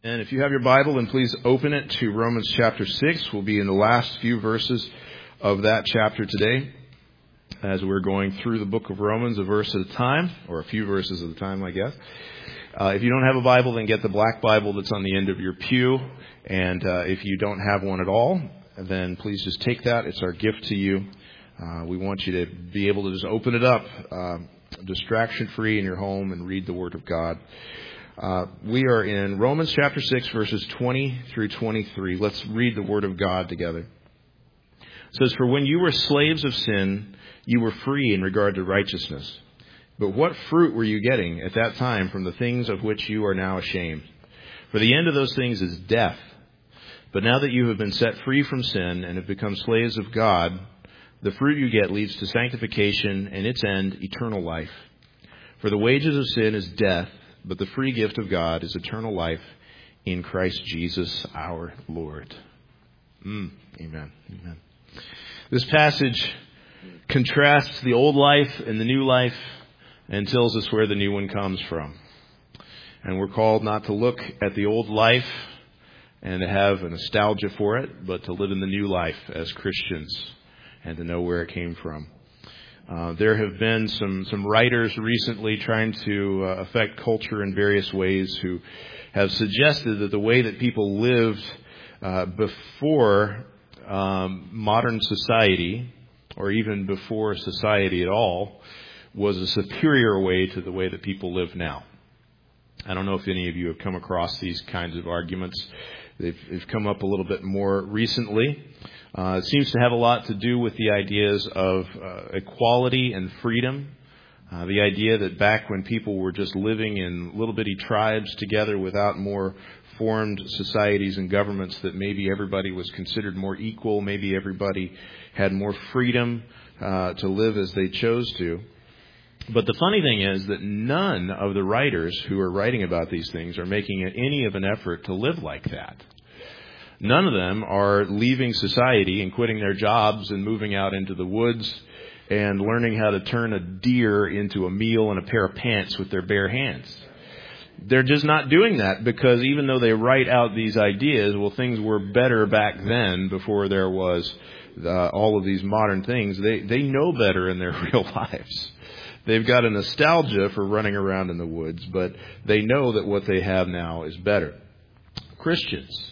And if you have your Bible, then please open it to Romans chapter 6. We'll be in the last few verses of that chapter today as we're going through the book of Romans a verse at a time, or a few verses at a time, I guess. If you don't have a Bible, then get the black Bible that's on the end of your pew. And if you don't have one at all, then please just take that. It's our gift to you. We want you to be able to just open it up, distraction-free in your home, and read the Word of God. We are in Romans chapter 6, verses 20 through 23. Let's read the Word of God together. It says, "For when you were slaves of sin, you were free in regard to righteousness. But what fruit were you getting at that time from the things of which you are now ashamed? For the end of those things is death. But now that you have been set free from sin and have become slaves of God, the fruit you get leads to sanctification and its end, eternal life. For the wages of sin is death, but the free gift of God is eternal life in Christ Jesus our Lord." Amen. Amen. This passage contrasts the old life and the new life and tells us where the new one comes from. And we're called not to look at the old life and to have a nostalgia for it, but to live in the new life as Christians and to know where it came from. There have been some writers recently trying to affect culture in various ways who have suggested that the way that people lived before modern society, or even before society at all, was a superior way to the way that people live now. I don't know if any of you have come across these kinds of arguments. They've come up a little bit more recently. It seems to have a lot to do with the ideas of equality and freedom. The idea that back when people were just living in little bitty tribes together without more formed societies and governments, that maybe everybody was considered more equal, maybe everybody had more freedom to live as they chose to. But the funny thing is that none of the writers who are writing about these things are making any of an effort to live like that. None of them are leaving society and quitting their jobs and moving out into the woods and learning how to turn a deer into a meal and a pair of pants with their bare hands. They're just not doing that, because even though they write out these ideas, well, things were better back then before there was all of these modern things. They know better in their real lives. They've got a nostalgia for running around in the woods, but they know that what they have now is better. Christians,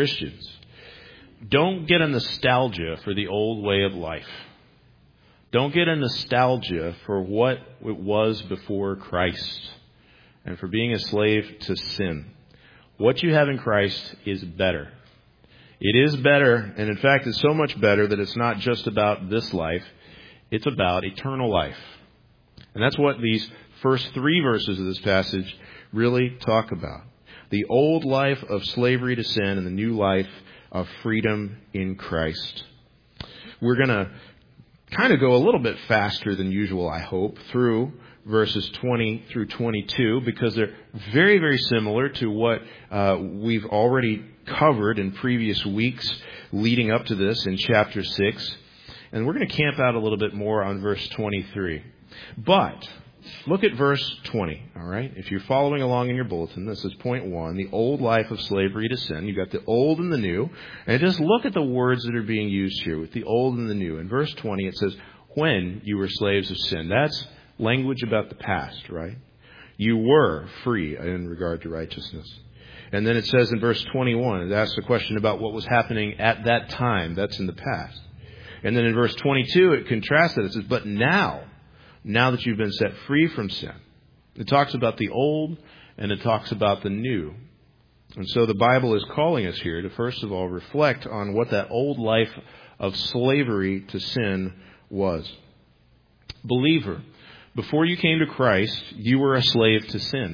don't get a nostalgia for the old way of life. Don't get a nostalgia for what it was before Christ and for being a slave to sin. What you have in Christ is better. It is better, and in fact, it's so much better that it's not just about this life. It's about eternal life. And that's what these first three verses of this passage really talk about. The old life of slavery to sin and the new life of freedom in Christ. We're going to kind of go a little bit faster than usual, I hope, through verses 20 through 22, because they're very, very similar to what we've already covered in previous weeks leading up to this in chapter 6. And we're going to camp out a little bit more on verse 23. But look at verse 20, all right? If you're following along in your bulletin, this is point 1, the old life of slavery to sin. You've got the old and the new. And just look at the words that are being used here with the old and the new. In verse 20, it says, when you were slaves of sin. That's language about the past, right? You were free in regard to righteousness. And then it says in verse 21, it asks a question about what was happening at that time. That's in the past. And then in verse 22, it contrasts it. It says, but now that you've been set free from sin. It talks about the old and it talks about the new. And so the Bible is calling us here to, first of all, reflect on what that old life of slavery to sin was. Believer, before you came to Christ, you were a slave to sin.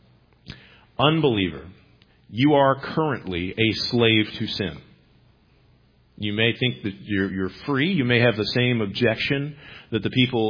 Unbeliever, you are currently a slave to sin. You may think that you're free. You may have the same objection that the people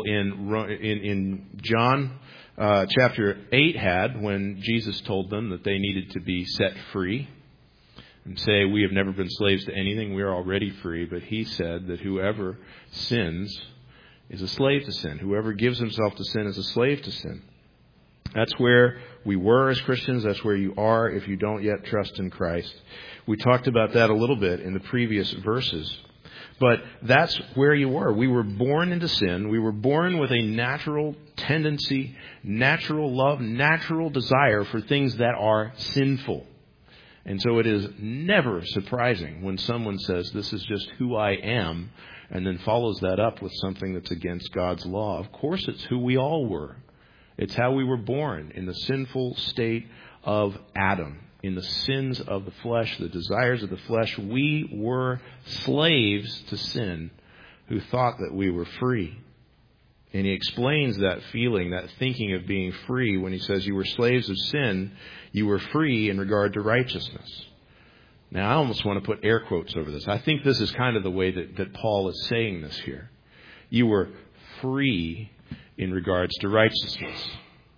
in John chapter 8 had when Jesus told them that they needed to be set free. And say, we have never been slaves to anything. We are already free. But he said that whoever sins is a slave to sin. Whoever gives himself to sin is a slave to sin. That's where we were as Christians. That's where you are if you don't yet trust in Christ. We talked about that a little bit in the previous verses. But that's where you were. We were born into sin. We were born with a natural tendency, natural love, natural desire for things that are sinful. And so it is never surprising when someone says, this is just who I am, and then follows that up with something that's against God's law. Of course, it's who we all were. It's how we were born, in the sinful state of Adam, in the sins of the flesh, the desires of the flesh. We were slaves to sin who thought that we were free. And he explains that feeling, that thinking of being free when he says you were slaves of sin, you were free in regard to righteousness. Now, I almost want to put air quotes over this. I think this is kind of the way that Paul is saying this here. You were free in regards to righteousness.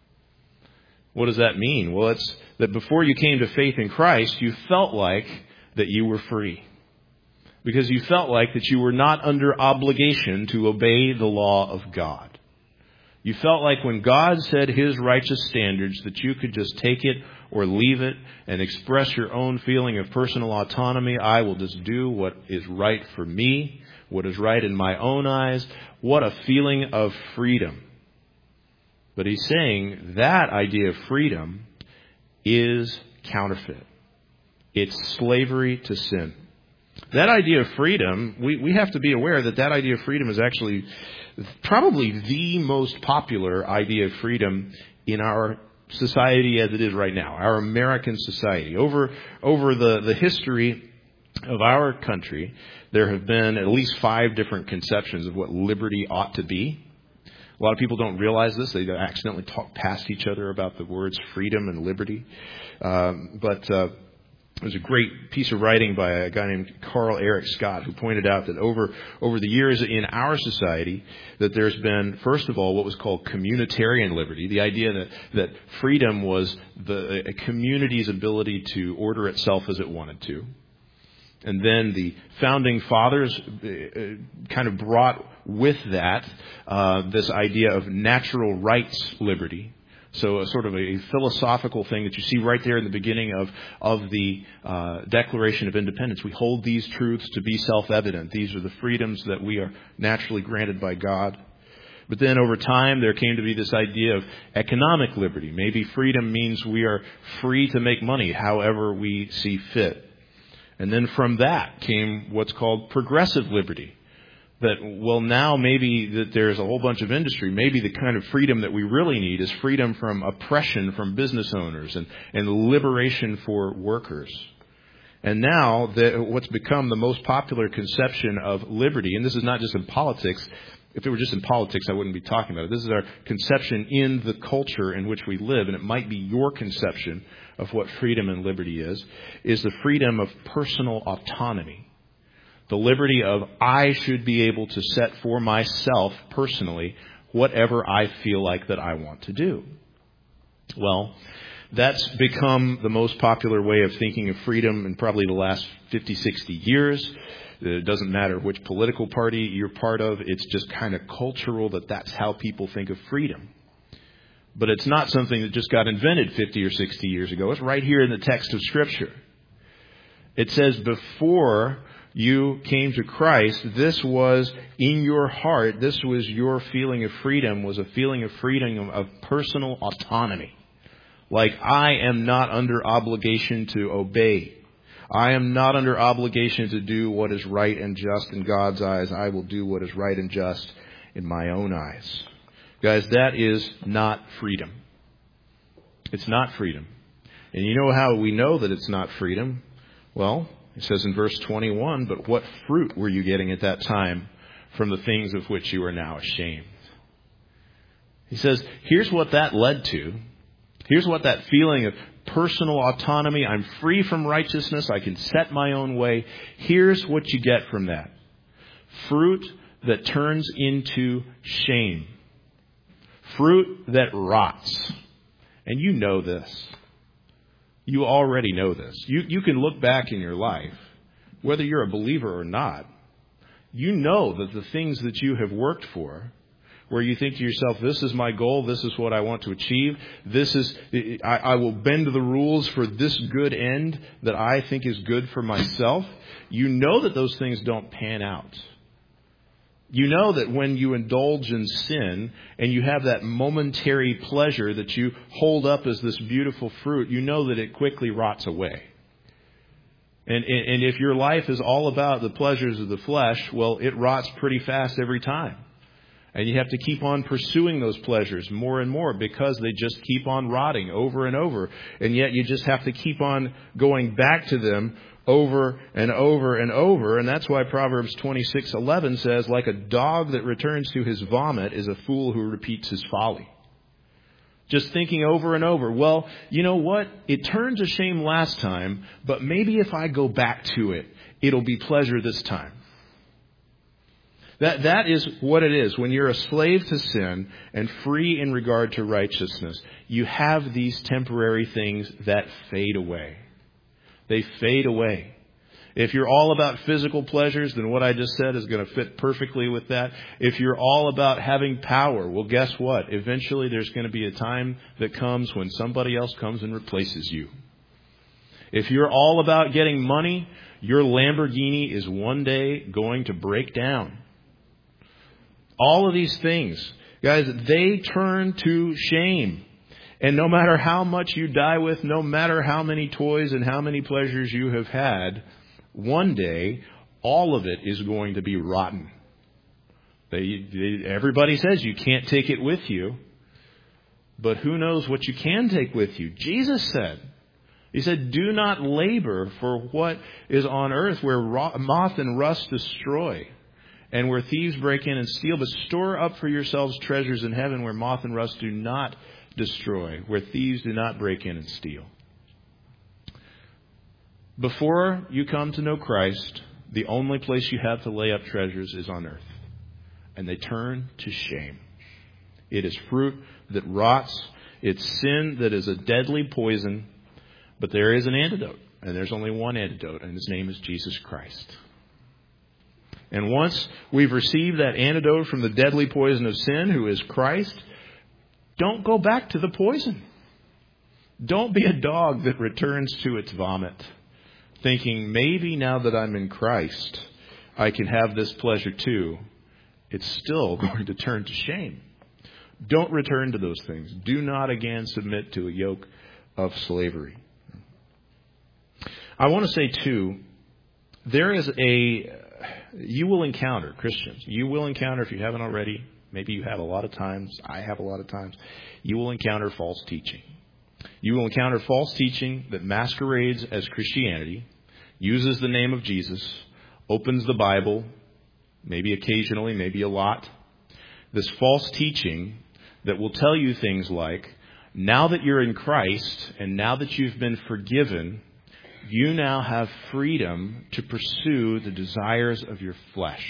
What does that mean? Well, it's that before you came to faith in Christ, you felt like that you were free. Because you felt like that you were not under obligation to obey the law of God. You felt like when God said His righteous standards that you could just take it or leave it and express your own feeling of personal autonomy. I will just do what is right for me, what is right in my own eyes. What a feeling of freedom. But he's saying that idea of freedom is counterfeit. It's slavery to sin. That idea of freedom, we have to be aware that idea of freedom is actually probably the most popular idea of freedom in our society as it is right now, our American society. Over the history of our country, there have been at least 5 different conceptions of what liberty ought to be. A lot of people don't realize this. They accidentally talk past each other about the words freedom and liberty. But there's a great piece of writing by a guy named Carl Eric Scott who pointed out that over the years in our society that there's been, first of all, what was called communitarian liberty, the idea that freedom was a community's ability to order itself as it wanted to. And then the founding fathers kind of brought with that this idea of natural rights liberty. So a sort of a philosophical thing that you see right there in the beginning of the Declaration of Independence. We hold these truths to be self-evident. These are the freedoms that we are naturally granted by God. But then over time, there came to be this idea of economic liberty. Maybe freedom means we are free to make money however we see fit. And then from that came what's called progressive liberty. That, well, now maybe that there's a whole bunch of industry. Maybe the kind of freedom that we really need is freedom from oppression from business owners and liberation for workers. And now what's become the most popular conception of liberty, and this is not just in politics. If it were just in politics, I wouldn't be talking about it. This is our conception in the culture in which we live, and it might be your conception of what freedom and liberty is the freedom of personal autonomy. The liberty of I should be able to set for myself personally whatever I feel like that I want to do. Well, that's become the most popular way of thinking of freedom in probably the last 50, 60 years. It doesn't matter which political party you're part of. It's just kind of cultural that's how people think of freedom. But it's not something that just got invented 50 or 60 years ago. It's right here in the text of Scripture. It says before you came to Christ, this was in your heart, this was your feeling of freedom, was a feeling of freedom of personal autonomy. Like, I am not under obligation to obey. I am not under obligation to do what is right and just in God's eyes. I will do what is right and just in my own eyes. Guys, that is not freedom. It's not freedom. And you know how we know that it's not freedom? Well, it says in verse 21, but what fruit were you getting at that time from the things of which you are now ashamed? He says, here's what that led to. Here's what that feeling of personal autonomy, I'm free from righteousness, I can set my own way. Here's what you get from that. Fruit that turns into shame. Fruit that rots. And you know this. You already know this. You can look back in your life, whether you're a believer or not. You know that the things that you have worked for, where you think to yourself, this is my goal, this is what I want to achieve, I will bend the rules for this good end that I think is good for myself, you know that those things don't pan out. You know that when you indulge in sin and you have that momentary pleasure that you hold up as this beautiful fruit, you know that it quickly rots away. And if your life is all about the pleasures of the flesh, well, it rots pretty fast every time. And you have to keep on pursuing those pleasures more and more because they just keep on rotting over and over. And yet you just have to keep on going back to them over and over and over. And that's why Proverbs 26:11 says, like a dog that returns to his vomit is a fool who repeats his folly. Just thinking over and over, well, you know what? It turned to shame last time, but maybe if I go back to it, it'll be pleasure this time. That is what it is. When you're a slave to sin and free in regard to righteousness, you have these temporary things that fade away. They fade away. If you're all about physical pleasures, then what I just said is going to fit perfectly with that. If you're all about having power, well, guess what? Eventually there's going to be a time that comes when somebody else comes and replaces you. If you're all about getting money, your Lamborghini is one day going to break down. All of these things, guys, they turn to shame. And no matter how much you die with, no matter how many toys and how many pleasures you have had, one day, all of it is going to be rotten. Everybody says you can't take it with you. But who knows what you can take with you? Jesus said, He said, do not labor for what is on earth where moth and rust destroy and where thieves break in and steal, but store up for yourselves treasures in heaven where moth and rust do not destroy, where thieves do not break in and steal. Before you come to know Christ, the only place you have to lay up treasures is on earth. And they turn to shame. It is fruit that rots. It's sin that is a deadly poison. But there is an antidote. And there's only one antidote. And his name is Jesus Christ. And once we've received that antidote from the deadly poison of sin, who is Christ, don't go back to the poison. Don't be a dog that returns to its vomit, thinking maybe now that I'm in Christ, I can have this pleasure too. It's still going to turn to shame. Don't return to those things. Do not again submit to a yoke of slavery. I want to say too, you will encounter, Christians, you will encounter, if you haven't already, maybe you have a lot of times, I have a lot of times, you will encounter false teaching. You will encounter false teaching that masquerades as Christianity, uses the name of Jesus, opens the Bible, maybe occasionally, maybe a lot. This false teaching that will tell you things like, now that you're in Christ and now that you've been forgiven, you now have freedom to pursue the desires of your flesh.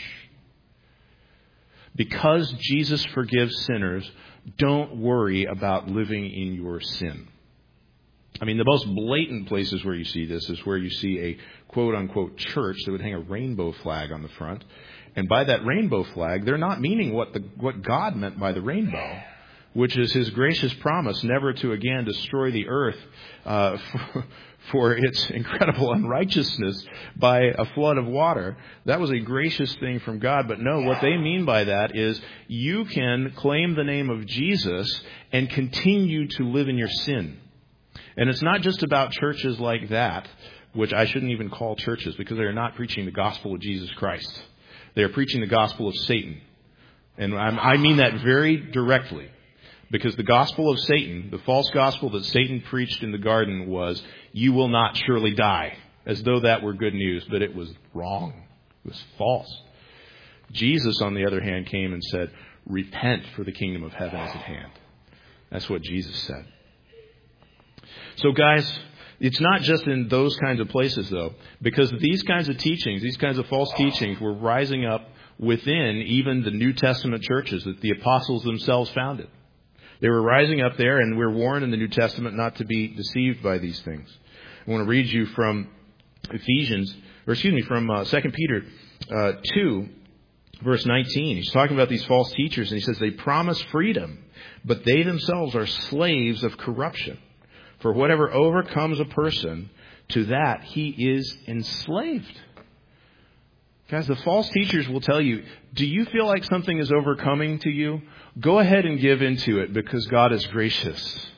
Because Jesus forgives sinners, don't worry about living in your sin. I mean, the most blatant places where you see this is where you see a quote-unquote church that would hang a rainbow flag on the front. And by that rainbow flag, they're not meaning what God meant by the rainbow, which is his gracious promise never to again destroy the earth for its incredible unrighteousness by a flood of water. That was a gracious thing from God. But no, what they mean by that is you can claim the name of Jesus and continue to live in your sin. And it's not just about churches like that, which I shouldn't even call churches because they are not preaching the gospel of Jesus Christ. They are preaching the gospel of Satan. And I mean that very directly. Because the gospel of Satan, the false gospel that Satan preached in the garden was, you will not surely die. As though that were good news, but it was wrong. It was false. Jesus, on the other hand, came and said, repent, for the kingdom of heaven is at hand. That's what Jesus said. So guys, it's not just in those kinds of places though, because these kinds of teachings, these kinds of false teachings were rising up within even the New Testament churches that the apostles themselves founded. They were rising up there, and we're warned in the New Testament not to be deceived by these things. I want to read you from from 2 Peter 2, Verse 19, he's talking about these false teachers, and he says they promise freedom, but they themselves are slaves of corruption. For whatever overcomes a person, to that he is enslaved. Guys, the false teachers will tell you, do you feel like something is overcoming to you? Go ahead and give into it because God is gracious.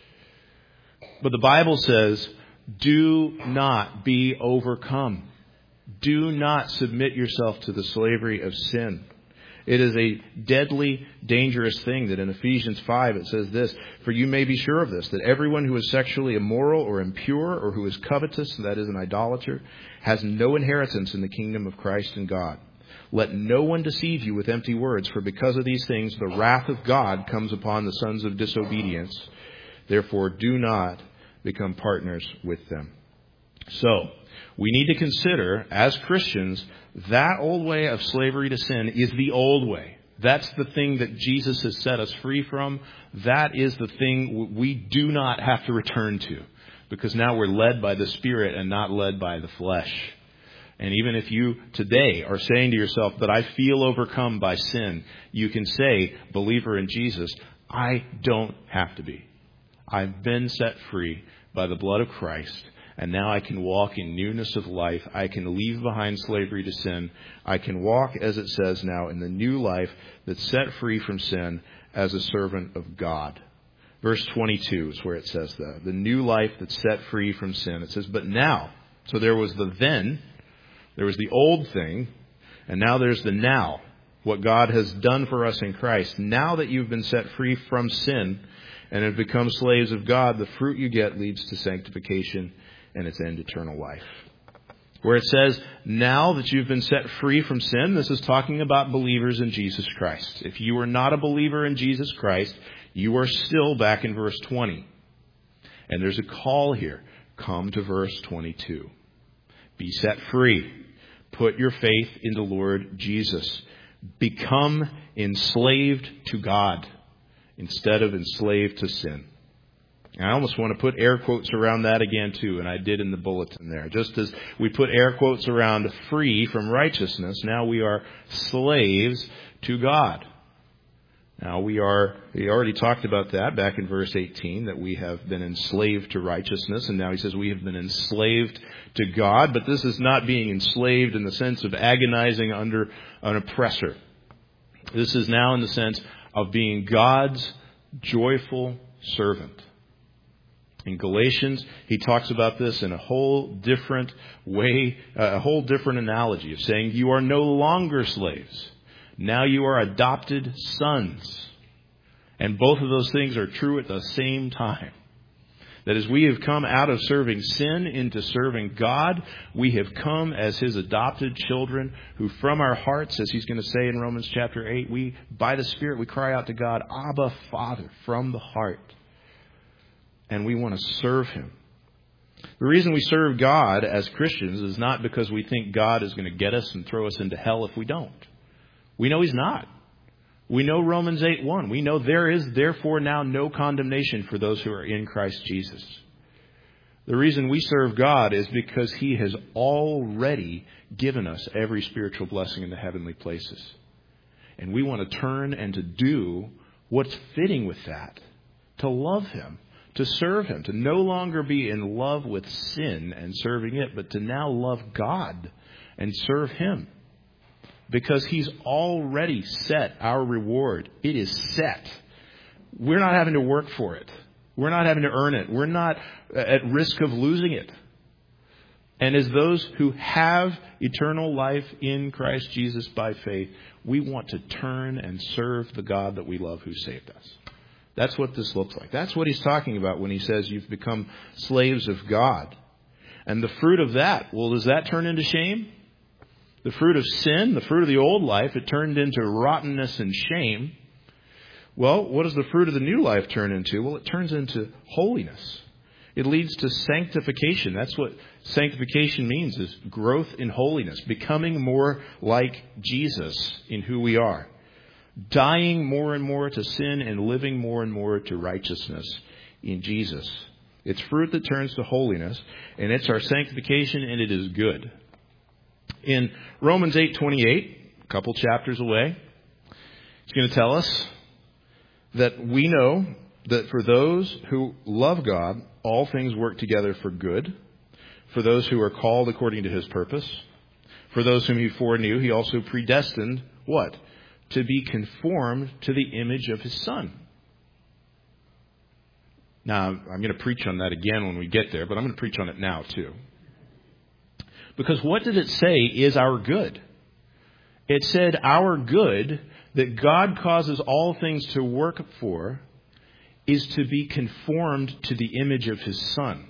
But the Bible says, do not be overcome. Do not submit yourself to the slavery of sin. It is a deadly, dangerous thing that in Ephesians 5 it says this, for you may be sure of this, that everyone who is sexually immoral or impure or who is covetous, that is an idolater, has no inheritance in the kingdom of Christ and God. Let no one deceive you with empty words, for because of these things the wrath of God comes upon the sons of disobedience. Therefore do not become partners with them. So, we need to consider, as Christians, that old way of slavery to sin is the old way. That's the thing that Jesus has set us free from. That is the thing we do not have to return to, because now we're led by the Spirit and not led by the flesh. And even if you today are saying to yourself that I feel overcome by sin, you can say, believer in Jesus, I don't have to be. I've been set free by the blood of Christ. And now I can walk in newness of life. I can leave behind slavery to sin. I can walk, as it says now, in the new life that's set free from sin as a servant of God. Verse 22 is where it says that. The new life that's set free from sin. It says, but now. So there was the then. There was the old thing. And now there's the now. What God has done for us in Christ. Now that you've been set free from sin and have become slaves of God, the fruit you get leads to sanctification and its end, eternal life. Where it says, now that you've been set free from sin, this is talking about believers in Jesus Christ. If you are not a believer in Jesus Christ, you are still back in verse 20. And there's a call here. Come to verse 22. Be set free. Put your faith in the Lord Jesus. Become enslaved to God instead of enslaved to sin. I almost want to put air quotes around that again, too, and I did in the bulletin there. Just as we put air quotes around free from righteousness, now we are slaves to God. Now we already talked about that back in verse 18, that we have been enslaved to righteousness, and now he says we have been enslaved to God, but this is not being enslaved in the sense of agonizing under an oppressor. This is now in the sense of being God's joyful servant. In Galatians, he talks about this in a whole different way, a whole different analogy of saying you are no longer slaves. Now you are adopted sons. And both of those things are true at the same time. That as we have come out of serving sin into serving God, we have come as His adopted children who from our hearts, as he's going to say in Romans chapter 8, by the Spirit we cry out to God, Abba, Father, from the heart. And we want to serve Him. The reason we serve God as Christians is not because we think God is going to get us and throw us into hell if we don't. We know He's not. We know Romans 8:1. We know there is therefore now no condemnation for those who are in Christ Jesus. The reason we serve God is because He has already given us every spiritual blessing in the heavenly places. And we want to turn and to do what's fitting with that. To love Him. To serve Him, to no longer be in love with sin and serving it, but to now love God and serve Him. Because He's already set our reward. It is set. We're not having to work for it. We're not having to earn it. We're not at risk of losing it. And as those who have eternal life in Christ Jesus by faith, we want to turn and serve the God that we love who saved us. That's what this looks like. That's what he's talking about when he says you've become slaves of God. And the fruit of that, well, does that turn into shame? The fruit of sin, the fruit of the old life, it turned into rottenness and shame. Well, what does the fruit of the new life turn into? Well, it turns into holiness. It leads to sanctification. That's what sanctification means, is growth in holiness, becoming more like Jesus in who we are. Dying more and more to sin and living more and more to righteousness in Jesus. It's fruit that turns to holiness, and it's our sanctification, and it is good. In Romans 8:28, couple chapters away. He's going to tell us that we know that for those who love God, all things work together for good. For those who are called according to His purpose. For those whom He foreknew, He also predestined, what? To be conformed to the image of His Son. Now, I'm going to preach on that again when we get there, but I'm going to preach on it now too. Because what did it say is our good? It said our good, that God causes all things to work for, is to be conformed to the image of His Son.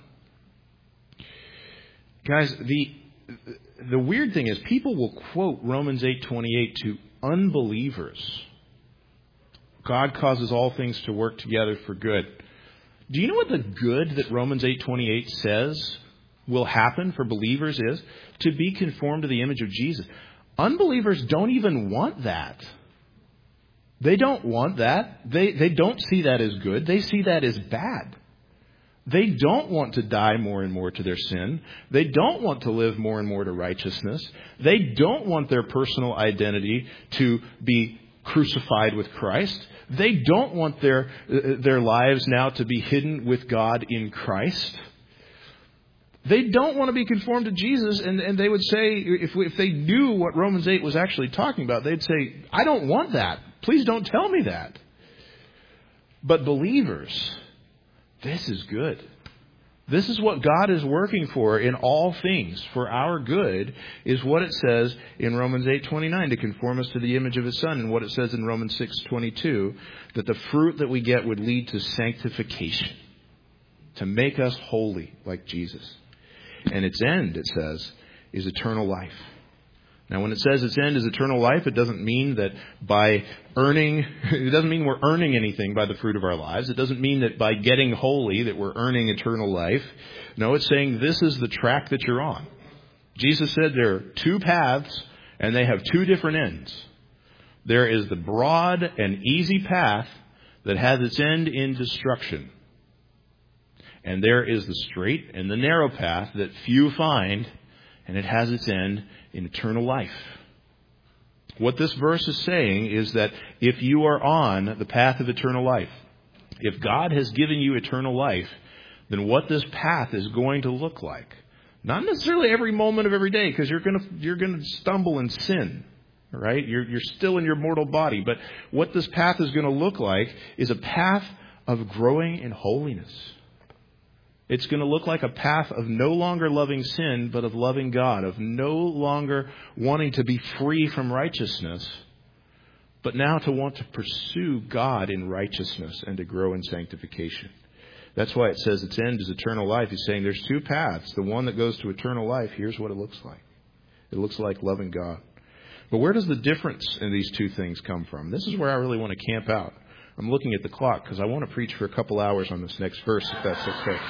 Guys, the weird thing is people will quote Romans 8:28 to unbelievers. God causes all things to work together for good. Do you know what the good that Romans 8:28 says will happen for believers is? To be conformed to the image of Jesus. Unbelievers don't even want that. They don't want that. They don't see that as good. They see that as bad. They don't want to die more and more to their sin. They don't want to live more and more to righteousness. They don't want their personal identity to be crucified with Christ. They don't want their lives now to be hidden with God in Christ. They don't want to be conformed to Jesus, and they would say, if they knew what Romans 8 was actually talking about, they'd say, I don't want that. Please don't tell me that. But believers, this is good. This is what God is working for in all things. For our good is what it says in Romans 8:29, to conform us to the image of His Son, and what it says in Romans 6:22, that the fruit that we get would lead to sanctification, to make us holy like Jesus. And its end, it says, is eternal life. Now, when it says its end is eternal life, it doesn't mean that it doesn't mean we're earning anything by the fruit of our lives. It doesn't mean that by getting holy that we're earning eternal life. No, it's saying this is the track that you're on. Jesus said there are two paths and they have two different ends. There is the broad and easy path that has its end in destruction. And there is the straight and the narrow path that few find, and it has its end in eternal life. What this verse is saying is that if you are on the path of eternal life, if God has given you eternal life, then what this path is going to look like. Not necessarily every moment of every day, because you're going to stumble and sin. Right? You're still in your mortal body. But what this path is going to look like is a path of growing in holiness. It's going to look like a path of no longer loving sin, but of loving God, of no longer wanting to be free from righteousness, but now to want to pursue God in righteousness and to grow in sanctification. That's why it says its end is eternal life. He's saying there's two paths. The one that goes to eternal life, here's what it looks like. It looks like loving God. But where does the difference in these two things come from? This is where I really want to camp out. I'm looking at the clock because I want to preach for a couple hours on this next verse, if that's okay.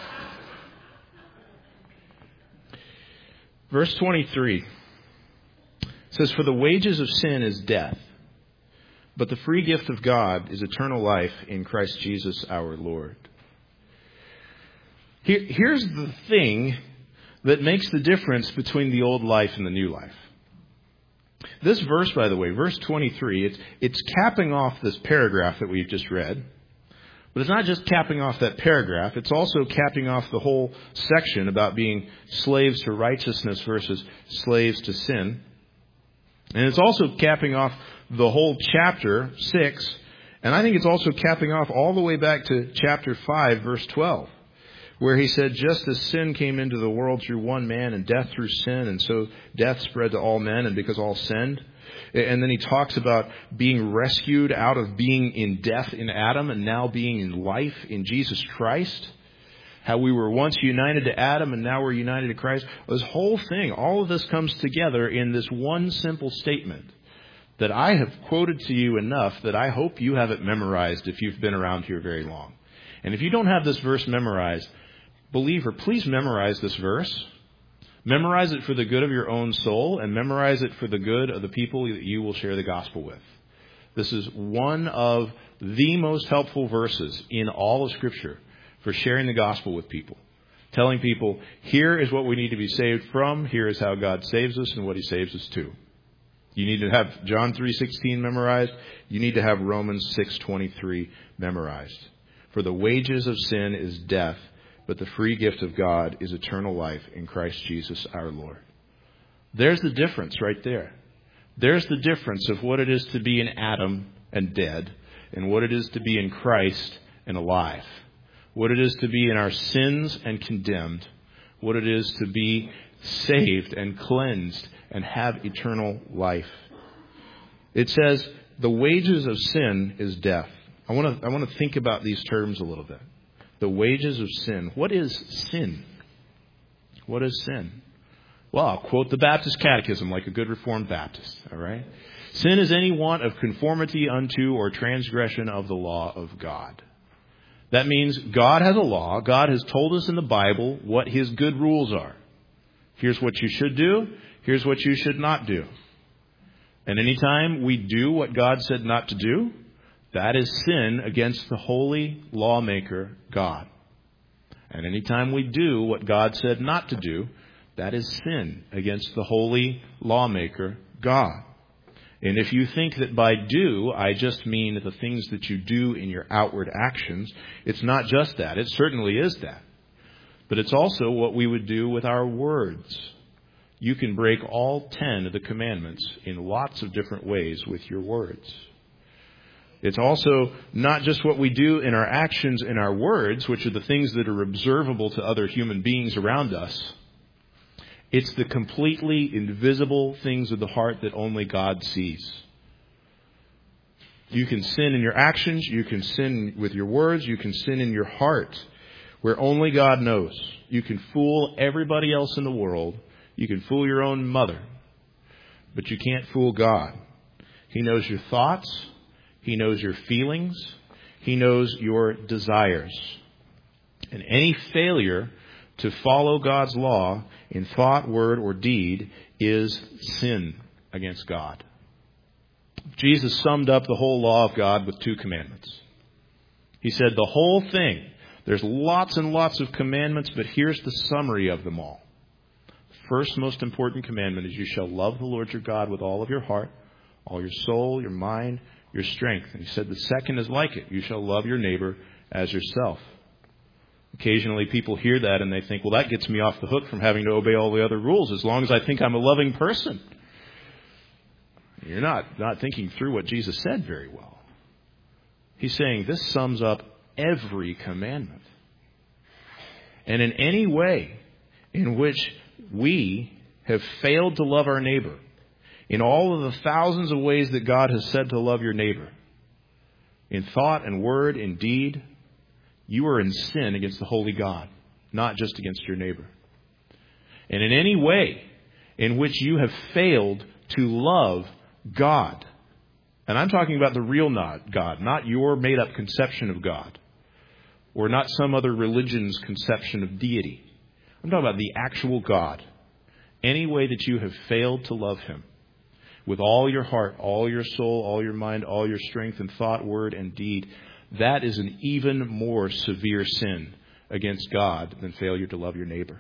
Verse 23 says, "For the wages of sin is death, but the free gift of God is eternal life in Christ Jesus our Lord." Here's the thing that makes the difference between the old life and the new life. This verse, by the way, verse 23, it's capping off this paragraph that we've just read. But it's not just capping off that paragraph. It's also capping off the whole section about being slaves to righteousness versus slaves to sin. And it's also capping off the whole chapter 6. And I think it's also capping off all the way back to chapter 5, verse 12, where he said, "Just as sin came into the world through one man, and death through sin, and so death spread to all men, and because all sinned." And then he talks about being rescued out of being in death in Adam and now being in life in Jesus Christ. How we were once united to Adam and now we're united to Christ. This whole thing, all of this comes together in this one simple statement that I have quoted to you enough that I hope you have it memorized if you've been around here very long. And if you don't have this verse memorized, believer, please memorize this verse. Memorize it for the good of your own soul, and memorize it for the good of the people that you will share the gospel with. This is one of the most helpful verses in all of Scripture for sharing the gospel with people. Telling people, here is what we need to be saved from, here is how God saves us and what He saves us to. You need to have John 3:16 memorized. You need to have Romans 6:23 memorized. For the wages of sin is death, but the free gift of God is eternal life in Christ Jesus our Lord. There's the difference right there. There's the difference of what it is to be in Adam and dead, and what it is to be in Christ and alive. What it is to be in our sins and condemned. What it is to be saved and cleansed and have eternal life. It says the wages of sin is death. I want to think about these terms a little bit. The wages of sin. What is sin? What is sin? Well, I'll quote the Baptist Catechism like a good Reformed Baptist. All right. Sin is any want of conformity unto or transgression of the law of God. That means God has a law. God has told us in the Bible what His good rules are. Here's what you should do. Here's what you should not do. And anytime we do what God said not to do, that is sin against the holy lawmaker, God. And anytime we do what God said not to do, that is sin against the holy lawmaker, God. And if you think that by do, I just mean the things that you do in your outward actions, it's not just that. It certainly is that. But it's also what we would do with our words. You can break all 10 of the commandments in lots of different ways with your words. It's also not just what we do in our actions and our words, which are the things that are observable to other human beings around us. It's the completely invisible things of the heart that only God sees. You can sin in your actions. You can sin with your words. You can sin in your heart, where only God knows. You can fool everybody else in the world. You can fool your own mother. But you can't fool God. He knows your thoughts. He knows your feelings. He knows your desires. And any failure to follow God's law in thought, word, or deed is sin against God. Jesus summed up the whole law of God with 2 commandments. He said the whole thing, there's lots and lots of commandments, but here's the summary of them all. The first most important commandment is you shall love the Lord your God with all of your heart, all your soul, your mind, your strength. And he said the second is like it. You shall love your neighbor as yourself. Occasionally people hear that and they think, well, that gets me off the hook from having to obey all the other rules as long as I think I'm a loving person. You're not thinking through what Jesus said very well. He's saying this sums up every commandment. And in any way in which we have failed to love our neighbor, in all of the thousands of ways that God has said to love your neighbor, in thought and word and deed, you are in sin against the holy God, not just against your neighbor. And in any way in which you have failed to love God, and I'm talking about the real God, not your made-up conception of God, or not some other religion's conception of deity. I'm talking about the actual God. Any way that you have failed to love Him with all your heart, all your soul, all your mind, all your strength and thought, word, and deed, that is an even more severe sin against God than failure to love your neighbor.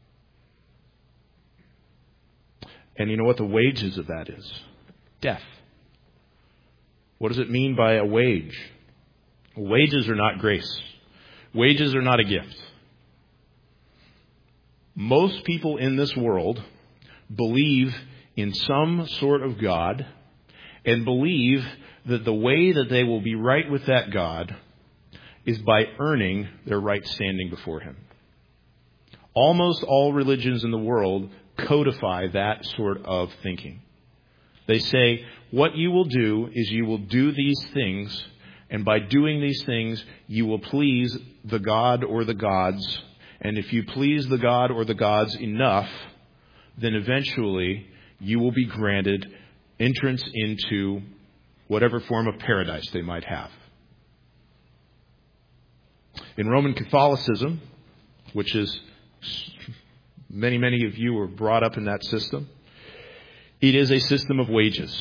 And you know what the wages of that is? Death. What does it mean by a wage? Wages are not grace. Wages are not a gift. Most people in this world believe in some sort of God and believe that the way that they will be right with that God is by earning their right standing before Him. Almost all religions in the world codify that sort of thinking. They say, what you will do is you will do these things, and by doing these things, you will please the God or the gods. And if you please the God or the gods enough, then eventually you will be granted entrance into whatever form of paradise they might have. In Roman Catholicism, which is many of you were brought up in that system, it is a system of wages.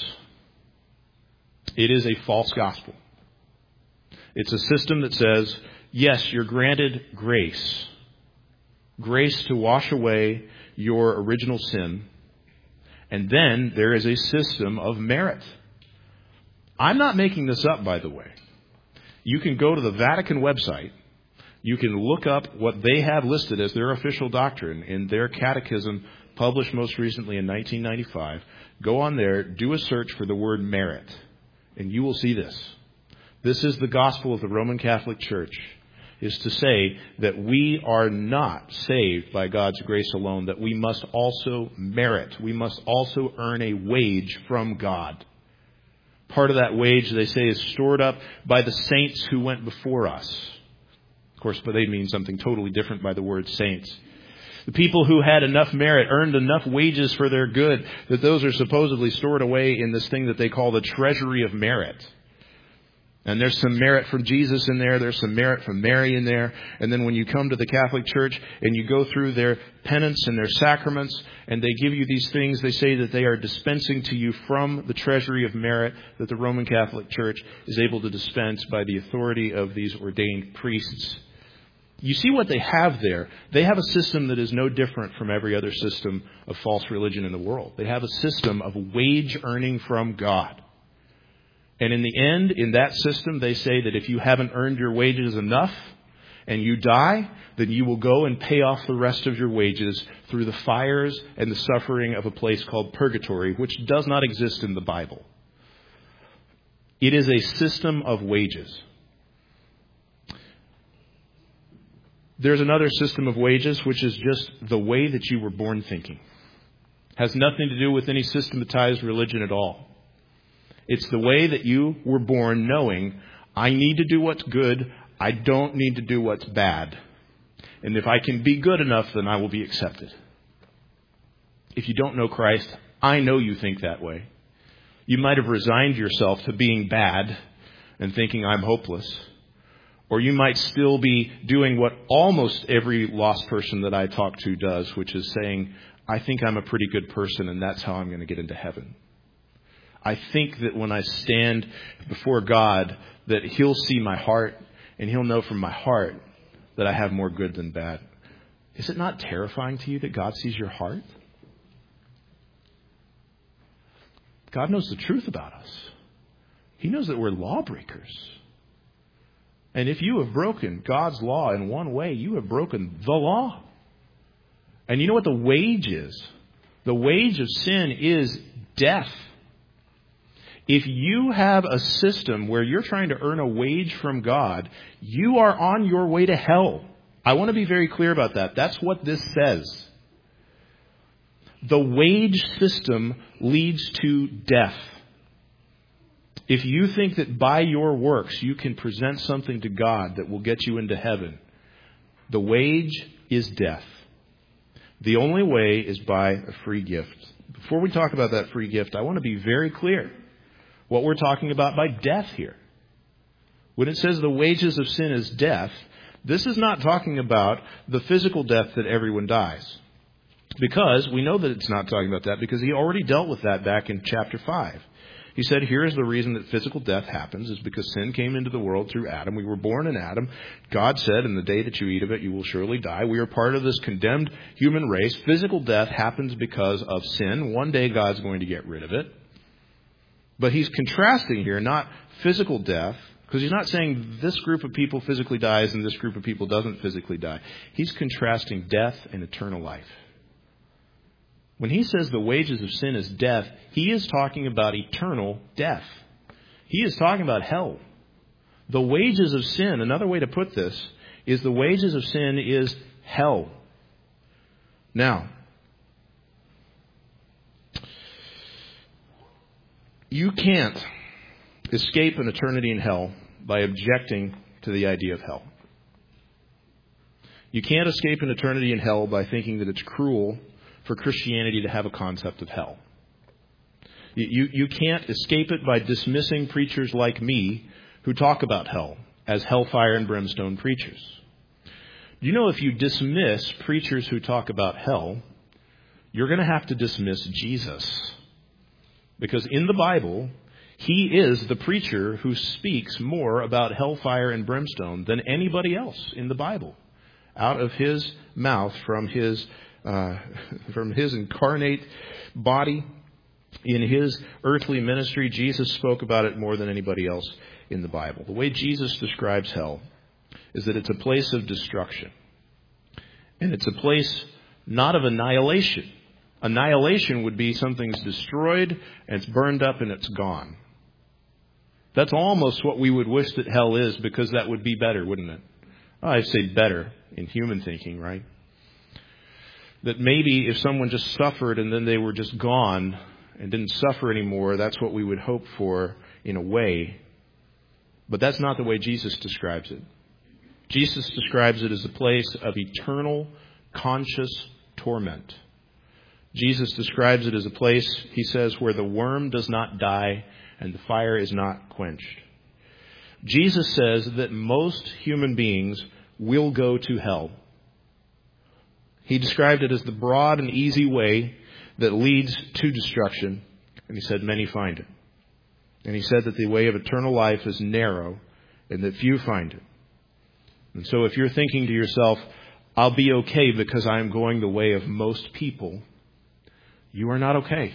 It is a false gospel. It's a system that says, yes, you're granted grace. Grace to wash away your original sin. And then there is a system of merit. I'm not making this up, by the way. You can go to the Vatican website. You can look up what they have listed as their official doctrine in their catechism, published most recently in 1995. Go on there, do a search for the word merit, and you will see this. This is the gospel of the Roman Catholic Church, is to say that we are not saved by God's grace alone, that we must also merit. We must also earn a wage from God. Part of that wage, they say, is stored up by the saints who went before us. Of course, but they mean something totally different by the word saints. The people who had enough merit earned enough wages for their good that those are supposedly stored away in this thing that they call the treasury of merit. And there's some merit from Jesus in there. There's some merit from Mary in there. And then when you come to the Catholic Church and you go through their penance and their sacraments and they give you these things, they say that they are dispensing to you from the treasury of merit that the Roman Catholic Church is able to dispense by the authority of these ordained priests. You see what they have there. They have a system that is no different from every other system of false religion in the world. They have a system of wage earning from God. And in the end, in that system, they say that if you haven't earned your wages enough and you die, then you will go and pay off the rest of your wages through the fires and the suffering of a place called purgatory, which does not exist in the Bible. It is a system of wages. There's another system of wages, which is just the way that you were born thinking. Has nothing to do with any systematized religion at all. It's the way that you were born knowing, I need to do what's good, I don't need to do what's bad. And if I can be good enough, then I will be accepted. If you don't know Christ, I know you think that way. You might have resigned yourself to being bad and thinking I'm hopeless. Or you might still be doing what almost every lost person that I talk to does, which is saying, I think I'm a pretty good person and that's how I'm going to get into heaven. I think that when I stand before God, that He'll see my heart and He'll know from my heart that I have more good than bad. Is it not terrifying to you that God sees your heart? God knows the truth about us. He knows that we're lawbreakers. And if you have broken God's law in one way, you have broken the law. And you know what the wage is? The wage of sin is death. If you have a system where you're trying to earn a wage from God, you are on your way to hell. I want to be very clear about that. That's what this says. The wage system leads to death. If you think that by your works you can present something to God that will get you into heaven, the wage is death. The only way is by a free gift. Before we talk about that free gift, I want to be very clear what we're talking about by death here. When it says the wages of sin is death, this is not talking about the physical death that everyone dies. Because we know that it's not talking about that because He already dealt with that back in chapter 5. He said, here's the reason that physical death happens is because sin came into the world through Adam. We were born in Adam. God said, in the day that you eat of it, you will surely die. We are part of this condemned human race. Physical death happens because of sin. One day God's going to get rid of it. But He's contrasting here, not physical death, because He's not saying this group of people physically dies and this group of people doesn't physically die. He's contrasting death and eternal life. When He says the wages of sin is death, He is talking about eternal death. He is talking about hell. The wages of sin, another way to put this, is the wages of sin is hell. Now, you can't escape an eternity in hell by objecting to the idea of hell. You can't escape an eternity in hell by thinking that it's cruel for Christianity to have a concept of hell. You can't escape it by dismissing preachers like me who talk about hell as hellfire and brimstone preachers. You know, if you dismiss preachers who talk about hell, you're going to have to dismiss Jesus. Because in the Bible, He is the preacher who speaks more about hellfire and brimstone than anybody else in the Bible. Out of His mouth, from His incarnate body In his earthly ministry, Jesus spoke about it more than anybody else in the Bible. The way Jesus describes hell is that it's a place of destruction. And it's a place not of annihilation. Annihilation would be something's destroyed and it's burned up and it's gone. That's almost what we would wish that hell is, because that would be better, wouldn't it? I'd say better in human thinking, right? That maybe if someone just suffered and then they were just gone and didn't suffer anymore, that's what we would hope for in a way. But that's not the way Jesus describes it. Jesus describes it as a place of eternal, conscious torment. Jesus describes it as a place, he says, where the worm does not die and the fire is not quenched. Jesus says that most human beings will go to hell. He described it as the broad and easy way that leads to destruction. And he said many find it. And he said that the way of eternal life is narrow and that few find it. And so if you're thinking to yourself, I'll be okay because I'm going the way of most people, you are not okay.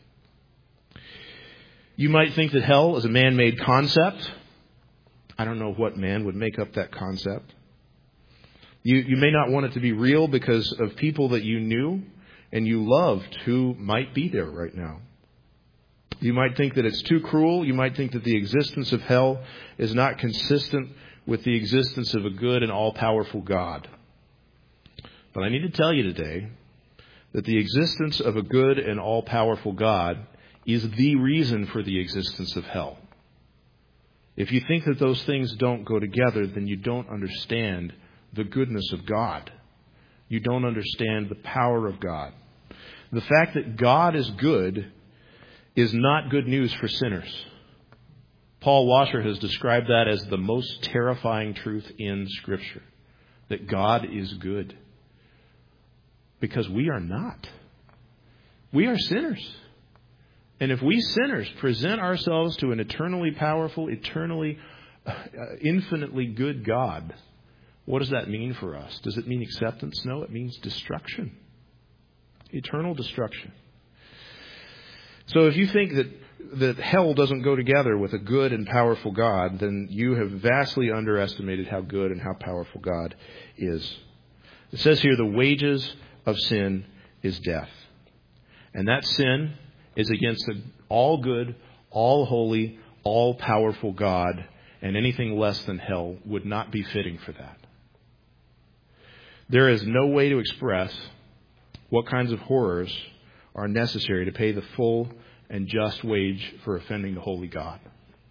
You might think that hell is a man-made concept. I don't know what man would make up that concept. You may not want it to be real because of people that you knew and you loved who might be there right now. You might think that it's too cruel. You might think that the existence of hell is not consistent with the existence of a good and all-powerful God. But I need to tell you today that the existence of a good and all-powerful God is the reason for the existence of hell. If you think that those things don't go together, then you don't understand the goodness of God. You don't understand the power of God. The fact that God is good is not good news for sinners. Paul Washer has described that as the most terrifying truth in Scripture, that God is good. Because we are not. We are sinners. And if we sinners present ourselves to an eternally powerful, infinitely good God, what does that mean for us? Does it mean acceptance? No, it means destruction. Eternal destruction. So if you think that hell doesn't go together with a good and powerful God, then you have vastly underestimated how good and how powerful God is. It says here, the wages of sin is death. And that sin is against the all good, all holy, all powerful God, and anything less than hell would not be fitting for that. There is no way to express what kinds of horrors are necessary to pay the full and just wage for offending the holy God.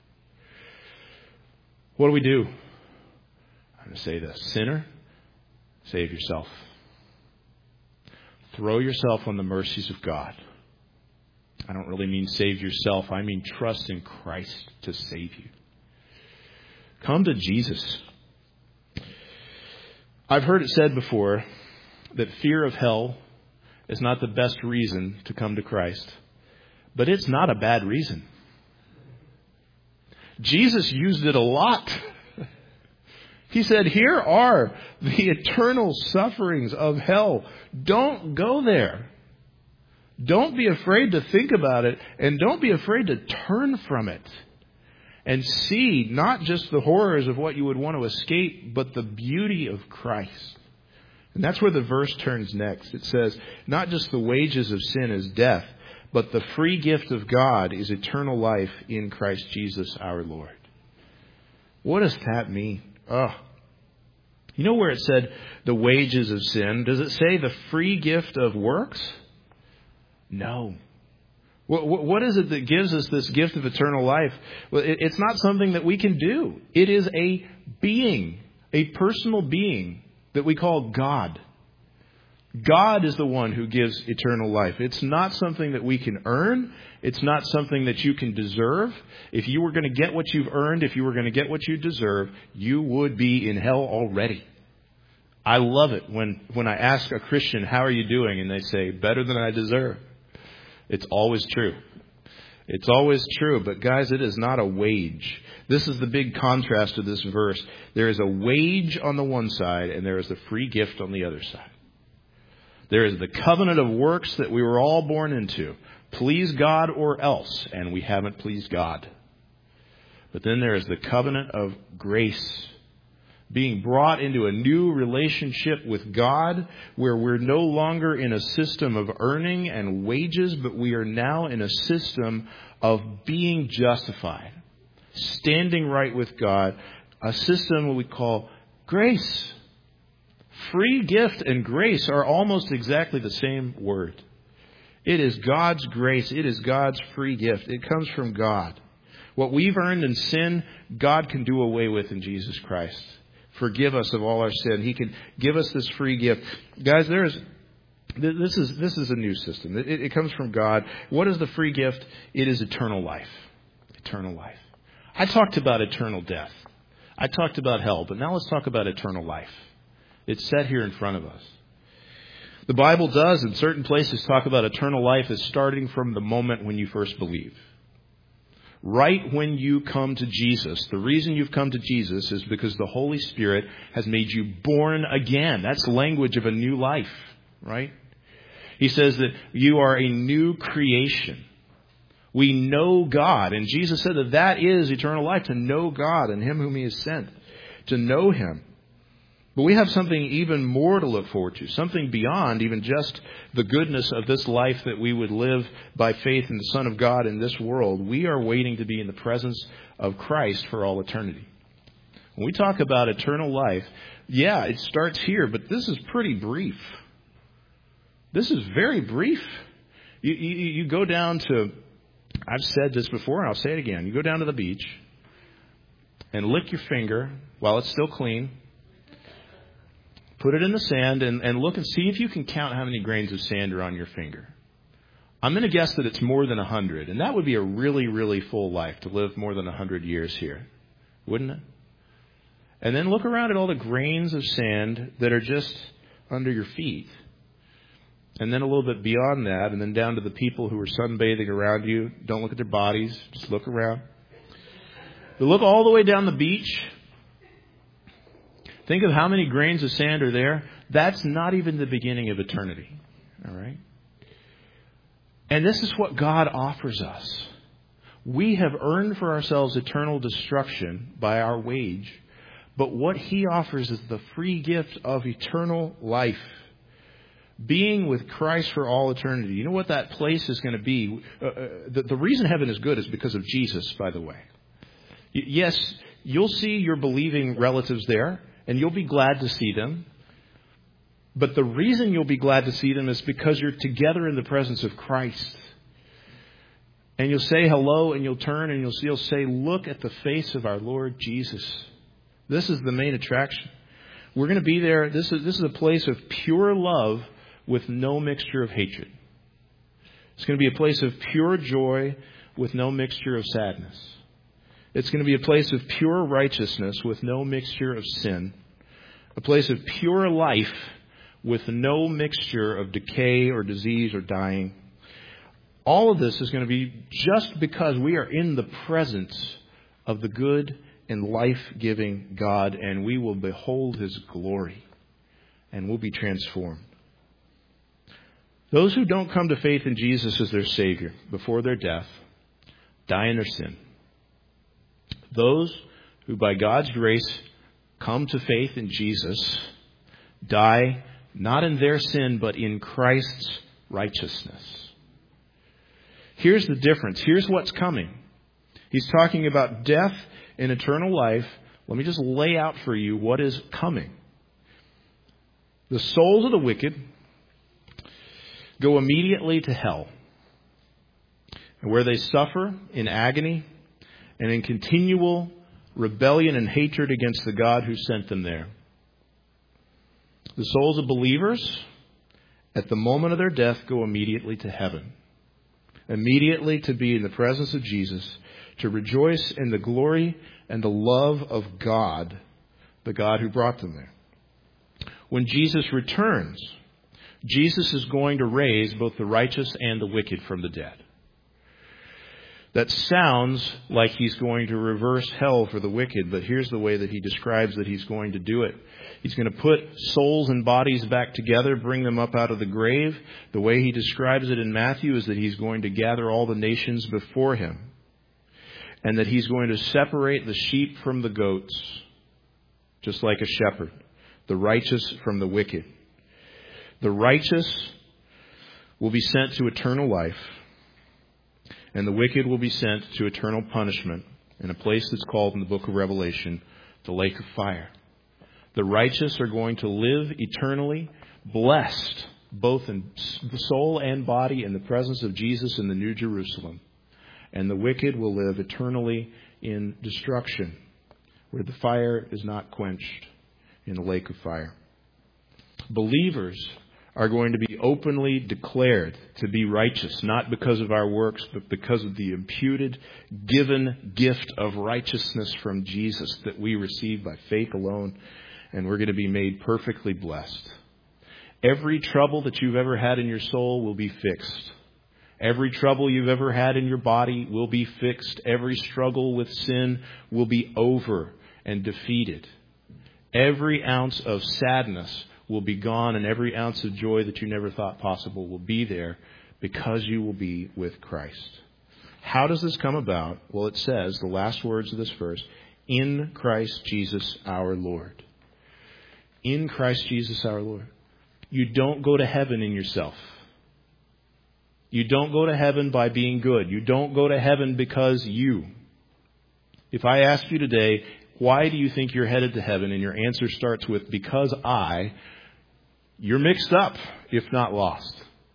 What do we do? I'm going to say this. Sinner, save yourself. Throw yourself on the mercies of God. I don't really mean save yourself. I mean trust in Christ to save you. Come to Jesus. I've heard it said before that fear of hell is not the best reason to come to Christ. But it's not a bad reason. Jesus used it a lot. He said, here are the eternal sufferings of hell. Don't go there. Don't be afraid to think about it, and don't be afraid to turn from it and see not just the horrors of what you would want to escape, but the beauty of Christ. And that's where the verse turns next. It says, not just the wages of sin is death, but the free gift of God is eternal life in Christ Jesus our Lord. What does that mean? You know where it said the wages of sin? Does it say the free gift of works? No. What is it that gives us this gift of eternal life? Well, it's not something that we can do. It is a being, a personal being that we call God. God is the one who gives eternal life. It's not something that we can earn. It's not something that you can deserve. If you were going to get what you've earned, if you were going to get what you deserve, you would be in hell already. I love it when I ask a Christian, how are you doing? And they say, better than I deserve. It's always true. It's always true. But guys, it is not a wage. This is the big contrast to this verse. There is a wage on the one side and there is a free gift on the other side. There is the covenant of works that we were all born into. Please God or else, and we haven't pleased God. But then there is the covenant of grace, being brought into a new relationship with God where we're no longer in a system of earning and wages, but we are now in a system of being justified, standing right with God, a system we call grace. Free gift and grace are almost exactly the same word. It is God's grace. It is God's free gift. It comes from God. What we've earned in sin, God can do away with in Jesus Christ. Forgive us of all our sin. He can give us this free gift. Guys, this is a new system. It comes from God. What is the free gift? It is eternal life. Eternal life. I talked about eternal death. I talked about hell, but now let's talk about eternal life. It's set here in front of us. The Bible does, in certain places, talk about eternal life as starting from the moment when you first believe. Right when you come to Jesus, the reason you've come to Jesus is because the Holy Spirit has made you born again. That's language of a new life, right? He says that you are a new creation. We know God, and Jesus said that is eternal life, to know God and Him whom He has sent, to know Him. But we have something even more to look forward to, something beyond even just the goodness of this life that we would live by faith in the Son of God in this world. We are waiting to be in the presence of Christ for all eternity. When we talk about eternal life, yeah, it starts here, but this is pretty brief. This is very brief. You go down to, I've said this before and I'll say it again. You go down to the beach and lick your finger while it's still clean. Put it in the sand and look and see if you can count how many grains of sand are on your finger. I'm going to guess that it's more than 100. And that would be a really, really full life to live more than 100 years here. Wouldn't it? And then look around at all the grains of sand that are just under your feet. And then a little bit beyond that, and then down to the people who are sunbathing around you. Don't look at their bodies. Just look around. But look all the way down the beach. Think of how many grains of sand are there. That's not even the beginning of eternity. All right? And this is what God offers us. We have earned for ourselves eternal destruction by our wage. But what He offers is the free gift of eternal life. Being with Christ for all eternity. You know what that place is going to be? The reason heaven is good is because of Jesus, by the way. Yes, you'll see your believing relatives there. And you'll be glad to see them. But the reason you'll be glad to see them is because you're together in the presence of Christ. And you'll say hello and you'll turn and you'll say, look at the face of our Lord Jesus. This is the main attraction. We're going to be there. This is a place of pure love with no mixture of hatred. It's going to be a place of pure joy with no mixture of sadness. It's going to be a place of pure righteousness with no mixture of sin. A place of pure life with no mixture of decay or disease or dying. All of this is going to be just because we are in the presence of the good and life-giving God, and we will behold His glory and we'll be transformed. Those who don't come to faith in Jesus as their Savior before their death die in their sin. Those who by God's grace come to faith in Jesus die not in their sin, but in Christ's righteousness. Here's the difference. Here's what's coming. He's talking about death and eternal life. Let me just lay out for you what is coming. The souls of the wicked go immediately to hell, where they suffer in agony and in continual rebellion and hatred against the God who sent them there. The souls of believers, at the moment of their death, go immediately to heaven. Immediately to be in the presence of Jesus, to rejoice in the glory and the love of God, the God who brought them there. When Jesus returns, Jesus is going to raise both the righteous and the wicked from the dead. That sounds like he's going to reverse hell for the wicked, but here's the way that he describes that he's going to do it. He's going to put souls and bodies back together, bring them up out of the grave. The way he describes it in Matthew is that he's going to gather all the nations before him, and that he's going to separate the sheep from the goats, just like a shepherd, the righteous from the wicked. The righteous will be sent to eternal life, and the wicked will be sent to eternal punishment in a place that's called in the book of Revelation the lake of fire. The righteous are going to live eternally, blessed, both in soul and body, in the presence of Jesus in the New Jerusalem. And the wicked will live eternally in destruction, where the fire is not quenched, in the lake of fire. Believers are going to be openly declared to be righteous, not because of our works, but because of the imputed, given gift of righteousness from Jesus that we receive by faith alone, and we're going to be made perfectly blessed. Every trouble that you've ever had in your soul will be fixed. Every trouble you've ever had in your body will be fixed. Every struggle with sin will be over and defeated. Every ounce of sadness will be gone, and every ounce of joy that you never thought possible will be there because you will be with Christ. How does this come about? Well, it says, the last words of this verse, in Christ Jesus our Lord. In Christ Jesus our Lord. You don't go to heaven in yourself. You don't go to heaven by being good. You don't go to heaven because you. If I ask you today, why do you think you're headed to heaven? And your answer starts with, because I, you're mixed up, if not lost.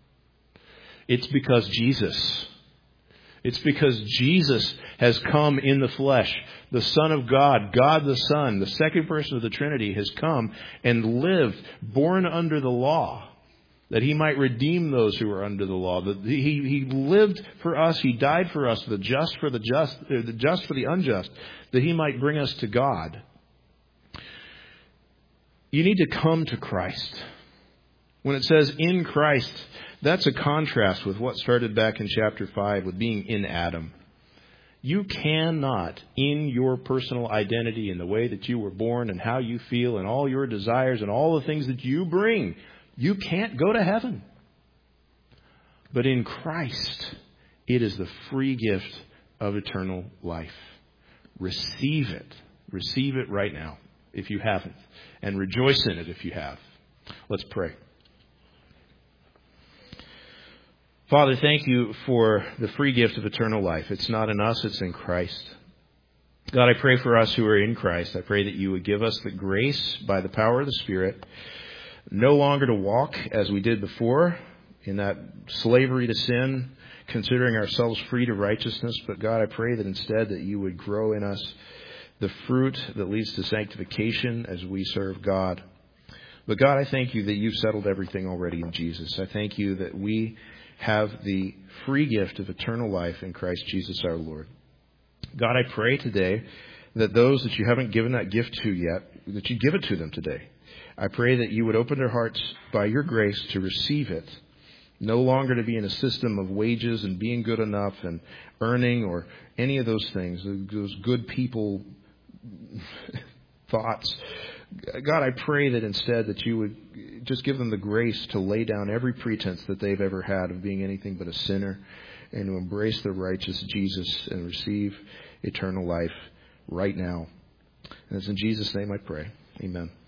It's because Jesus. It's because Jesus has come in the flesh. The Son of God, God the Son, the second person of the Trinity, has come and lived, born under the law, that he might redeem those who are under the law. That he lived for us. He died for us, the just for the just, the just for the unjust, that he might bring us to God. You need to come to Christ. When it says in Christ, that's a contrast with what started back in chapter 5 with being in Adam. You cannot, in your personal identity, in the way that you were born and how you feel and all your desires and all the things that you bring, you can't go to heaven. But in Christ, it is the free gift of eternal life. Receive it. Receive it right now, if you haven't. And rejoice in it if you have. Let's pray. Father, thank you for the free gift of eternal life. It's not in us, it's in Christ. God, I pray for us who are in Christ. I pray that you would give us the grace by the power of the Spirit, no longer to walk as we did before in that slavery to sin, considering ourselves free to righteousness. But God, I pray that instead that you would grow in us the fruit that leads to sanctification as we serve God. But God, I thank you that you've settled everything already in Jesus. I thank you that we have the free gift of eternal life in Christ Jesus our Lord. God, I pray today that those that you haven't given that gift to yet, that you give it to them today. I pray that you would open their hearts by your grace to receive it, no longer to be in a system of wages and being good enough and earning or any of those things, those good people thoughts. God, I pray that instead that you would just give them the grace to lay down every pretense that they've ever had of being anything but a sinner and to embrace the righteous Jesus and receive eternal life right now. And it's in Jesus' name I pray. Amen.